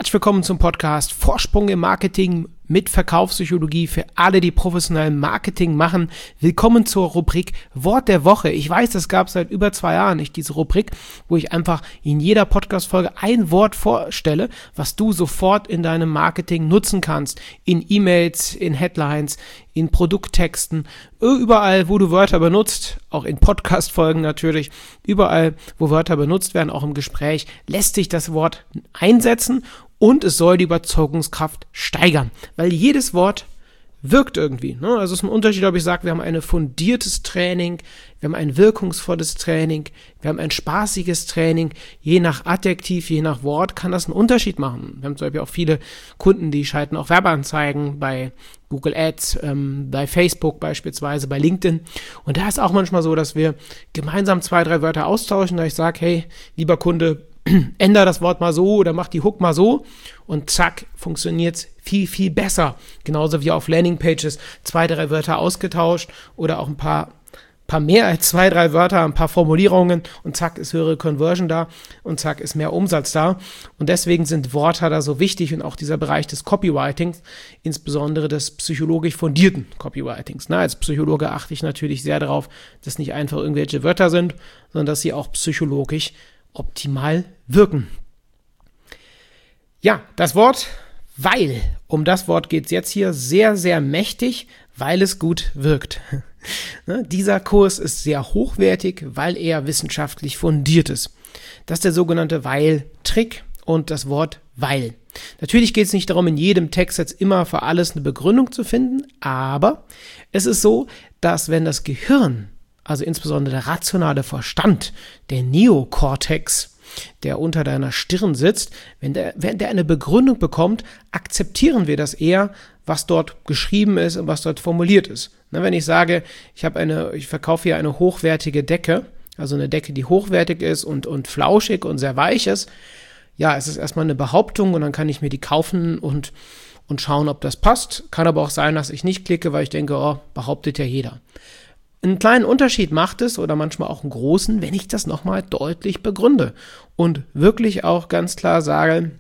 Herzlich willkommen zum Podcast Vorsprung im Marketing mit Verkaufspsychologie für alle, die professionell Marketing machen. Willkommen zur Rubrik Wort der Woche. Ich weiß, es gab seit über 2 Jahren nicht diese Rubrik, wo ich einfach in jeder Podcast-Folge ein Wort vorstelle, was du sofort in deinem Marketing nutzen kannst. In E-Mails, in Headlines, in Produkttexten, überall, wo du Wörter benutzt, auch in Podcast-Folgen natürlich, überall, wo Wörter benutzt werden, auch im Gespräch, lässt sich das Wort einsetzen und es soll die Überzeugungskraft steigern, weil jedes Wort wirkt irgendwie. Ne? Also es ist ein Unterschied, ob ich sage, wir haben ein fundiertes Training, wir haben ein wirkungsvolles Training, wir haben ein spaßiges Training. Je nach Adjektiv, je nach Wort kann das einen Unterschied machen. Wir haben zum Beispiel auch viele Kunden, die schalten auch Werbeanzeigen bei Google Ads, bei Facebook beispielsweise, bei LinkedIn. Und da ist auch manchmal so, dass wir gemeinsam 2, 3 Wörter austauschen, da ich sage, hey, lieber Kunde, ändere das Wort mal so oder mach die Hook mal so und zack, funktioniert's viel, viel besser. Genauso wie auf Landingpages 2, 3 Wörter ausgetauscht oder auch ein paar mehr als 2, 3 Wörter, ein paar Formulierungen und zack, ist höhere Conversion da und zack, ist mehr Umsatz da. Und deswegen sind Wörter da so wichtig und auch dieser Bereich des Copywritings, insbesondere des psychologisch fundierten Copywritings. Als Psychologe achte ich natürlich sehr darauf, dass nicht einfach irgendwelche Wörter sind, sondern dass sie auch psychologisch optimal wirken. Ja, das Wort weil. Um das Wort geht es jetzt hier sehr, sehr mächtig, weil es gut wirkt. Dieser Kurs ist sehr hochwertig, weil er wissenschaftlich fundiert ist. Das ist der sogenannte Weil-Trick und das Wort weil. Natürlich geht es nicht darum, in jedem Text jetzt immer für alles eine Begründung zu finden, aber es ist so, dass wenn das Gehirn, also insbesondere der rationale Verstand, der Neokortex, der unter deiner Stirn sitzt, wenn der eine Begründung bekommt, akzeptieren wir das eher, was dort geschrieben ist und was dort formuliert ist. Wenn ich sage, ich verkaufe hier eine hochwertige Decke, also eine Decke, die hochwertig ist und flauschig und sehr weich ist, ja, es ist erstmal eine Behauptung und dann kann ich mir die kaufen und schauen, ob das passt. Kann aber auch sein, dass ich nicht klicke, weil ich denke, behauptet ja jeder. Einen kleinen Unterschied macht es oder manchmal auch einen großen, wenn ich das nochmal deutlich begründe und wirklich auch ganz klar sage,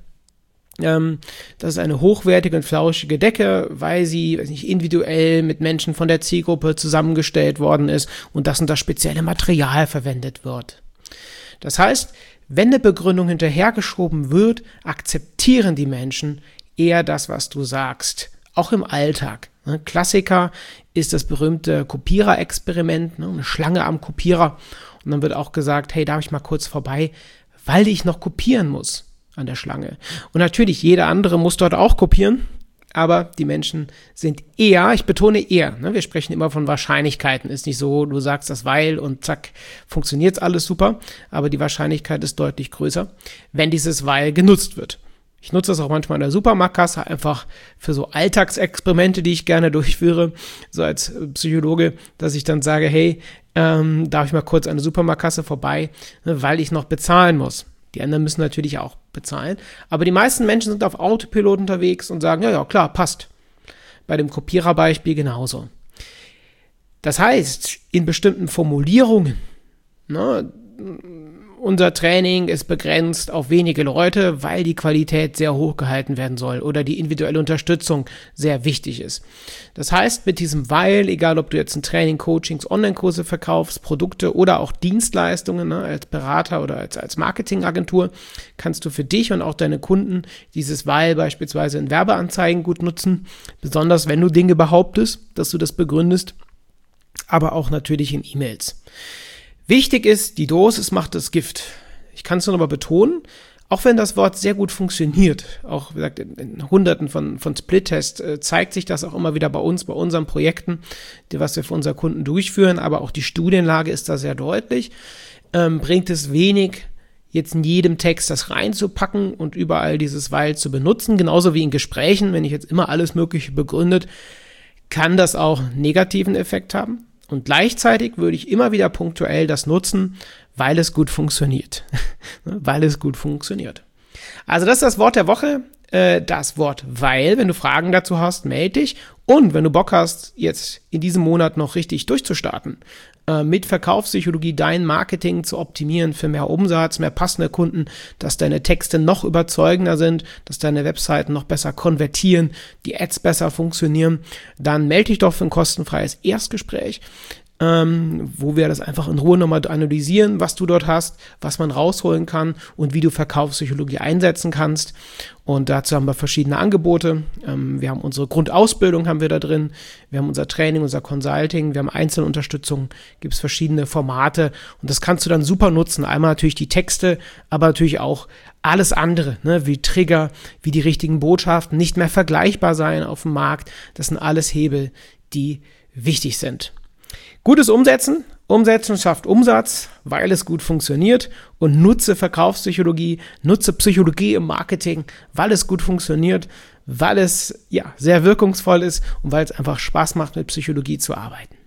das ist eine hochwertige und flauschige Decke, weil sie individuell mit Menschen von der Zielgruppe zusammengestellt worden ist und das spezielle Material verwendet wird. Das heißt, wenn eine Begründung hinterhergeschoben wird, akzeptieren die Menschen eher das, was du sagst, auch im Alltag. Klassiker ist das berühmte Kopierer-Experiment, eine Schlange am Kopierer. Und dann wird auch gesagt, hey, darf ich mal kurz vorbei, weil ich noch kopieren muss an der Schlange. Und natürlich, jeder andere muss dort auch kopieren, aber die Menschen sind eher, ich betone eher, wir sprechen immer von Wahrscheinlichkeiten. Ist nicht so, du sagst das weil und zack, funktioniert alles super, aber die Wahrscheinlichkeit ist deutlich größer, wenn dieses weil genutzt wird. Ich nutze das auch manchmal in der Supermarktkasse, einfach für so Alltagsexperimente, die ich gerne durchführe, so als Psychologe, dass ich dann sage, hey, darf ich mal kurz an der Supermarktkasse vorbei, weil ich noch bezahlen muss. Die anderen müssen natürlich auch bezahlen, aber die meisten Menschen sind auf Autopilot unterwegs und sagen, ja, klar, passt. Bei dem Kopiererbeispiel genauso. Das heißt, in bestimmten Formulierungen, unser Training ist begrenzt auf wenige Leute, weil die Qualität sehr hoch gehalten werden soll oder die individuelle Unterstützung sehr wichtig ist. Das heißt, mit diesem Weil, egal ob du jetzt ein Training, Coachings, Online-Kurse verkaufst, Produkte oder auch Dienstleistungen als Berater oder als Marketingagentur, kannst du für dich und auch deine Kunden dieses Weil beispielsweise in Werbeanzeigen gut nutzen, besonders wenn du Dinge behauptest, dass du das begründest, aber auch natürlich in E-Mails. Wichtig ist, die Dosis macht das Gift. Ich kann es nur noch mal betonen, auch wenn das Wort sehr gut funktioniert, auch wie gesagt, in Hunderten von Split-Tests zeigt sich das auch immer wieder bei uns, bei unseren Projekten, was wir für unsere Kunden durchführen, aber auch die Studienlage ist da sehr deutlich, bringt es wenig, jetzt in jedem Text das reinzupacken und überall dieses Weil zu benutzen, genauso wie in Gesprächen, wenn ich jetzt immer alles Mögliche begründet, kann das auch einen negativen Effekt haben. Und gleichzeitig würde ich immer wieder punktuell das nutzen, weil es gut funktioniert. Weil es gut funktioniert. Also das ist das Wort der Woche. das Wort weil. Wenn du Fragen dazu hast, melde dich. Und wenn du Bock hast, jetzt in diesem Monat noch richtig durchzustarten, mit Verkaufspsychologie dein Marketing zu optimieren für mehr Umsatz, mehr passende Kunden, dass deine Texte noch überzeugender sind, dass deine Webseiten noch besser konvertieren, die Ads besser funktionieren, dann melde dich doch für ein kostenfreies Erstgespräch, wo wir das einfach in Ruhe nochmal analysieren, was du dort hast, was man rausholen kann und wie du Verkaufspsychologie einsetzen kannst. Und dazu haben wir verschiedene Angebote. Wir haben unsere Grundausbildung haben wir da drin, wir haben unser Training, unser Consulting, wir haben Einzelunterstützung, gibt es verschiedene Formate und das kannst du dann super nutzen. Einmal natürlich die Texte, aber natürlich auch alles andere, ne, wie Trigger, wie die richtigen Botschaften, nicht mehr vergleichbar sein auf dem Markt. Das sind alles Hebel, die wichtig sind. Gutes Umsetzen. Umsetzen schafft Umsatz, weil es gut funktioniert und nutze Verkaufspsychologie, nutze Psychologie im Marketing, weil es gut funktioniert, weil es sehr wirkungsvoll ist und weil es einfach Spaß macht, mit Psychologie zu arbeiten.